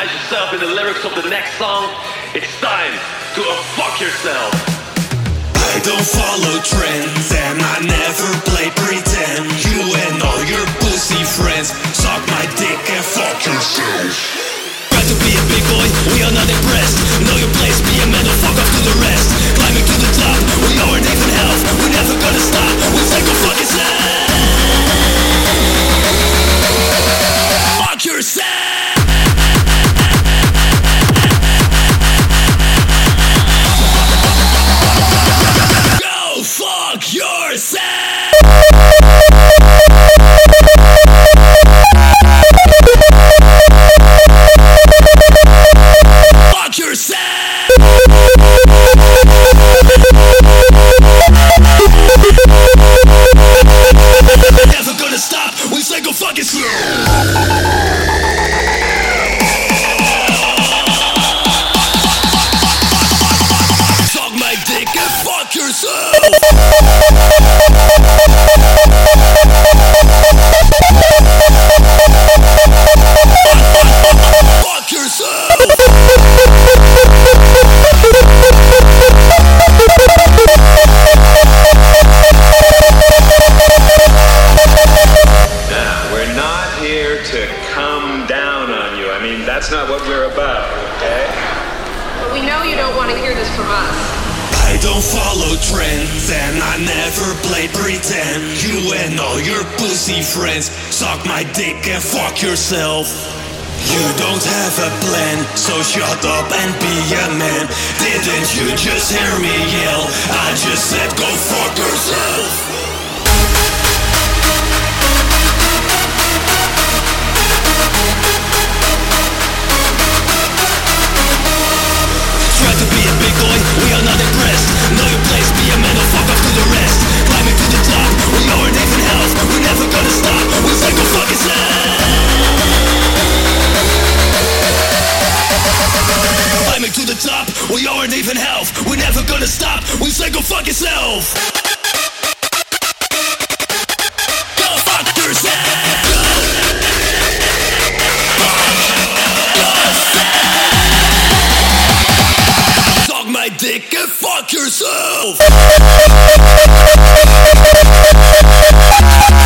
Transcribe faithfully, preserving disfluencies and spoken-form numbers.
recognize yourself in the lyrics of the next song, it's time to uh, fuck yourself. I don't follow trends and I never play pretend. You and all your pussy friends suck my dick and fuck yourself. Try to be a big boy, we are not impressed. Know your place, be a man, don't fuck off to the rest. Climbing to the top, we aren't even health. We're never gonna stop, we take a fuck yourself. Fuck yourself. Fuck yourself! Fuck yourself! Never gonna stop, we say go fuck yourself! Suck my dick and fuck yourself! Fuck yourself! Now, we're not here to come down on you. I mean, that's not what we're about, okay? But we know you don't want to hear this from us. I don't follow trends and I never play pretend. You and all your pussy friends suck my dick and fuck yourself. You don't have a plan, so shut up and be a man. Didn't you just hear me yell? I just said go fuck yourself. Try to be a big boy, we are not impressed. Know your place, be a man, don't fuck off to the rest. Climbing to the top, we aren't even health. We're never gonna stop, we say go fuck yourself. Climbing to the top, we aren't even health. We're never gonna stop, we say go fuck yourself. Go fuck yourself. Suck my dick and fuck yourself.